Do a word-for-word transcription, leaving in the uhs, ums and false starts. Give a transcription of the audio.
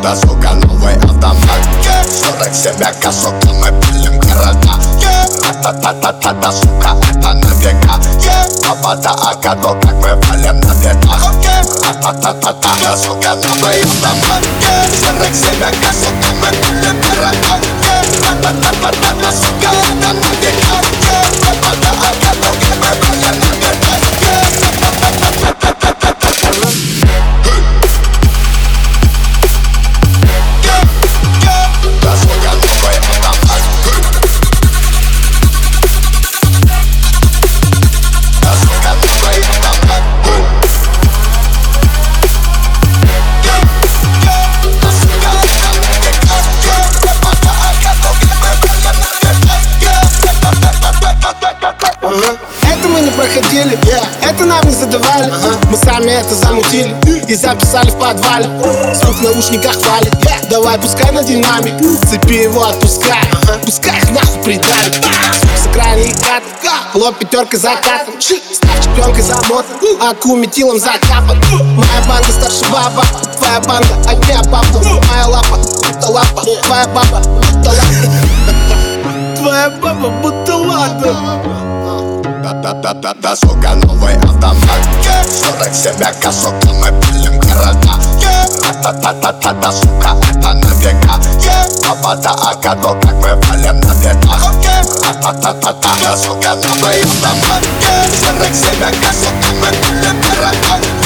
Да, сука, новый автомат. Сорок семь АК, сука, мы пилим города. Та-та-та-та, да, сука, это на века. Папа-то АК, то как мы валим на бедах. Та-та-та-та, да, сука, новый автомат. Сорок семь АК, сука, мы пилим города. Та-та-та-та, да, сука, это на века. Папа-то АК, то как мы валим на бедах. Это мы не проходили, yeah. Это нам не задавали, uh-huh. Мы сами это замутили и записали в подвале. Звук в наушниках валит, yeah. Давай пускай на динамик, цепи его отпускай, uh-huh. Пускай их нахуй придавит. Звук с экрана и кат, лоб пятеркой закатом, став чемпионкой замотан, аку метилом закапан. Моя банда старше баба, твоя банда огня баба. Моя лапа, будто лапа, твоя баба, будто лапа. Твоя баба, будто лапа. Да-да-да-да, сука, новый автомат. Сорок семь АК, сука, мы пилим города. Та-та-та-та, да, сука, это на века. Папа-то АК, то как мы валим на бедах. Та-та-та-та, да, сука, новый автомат. Сорок семь АК, сука, мы пилим города.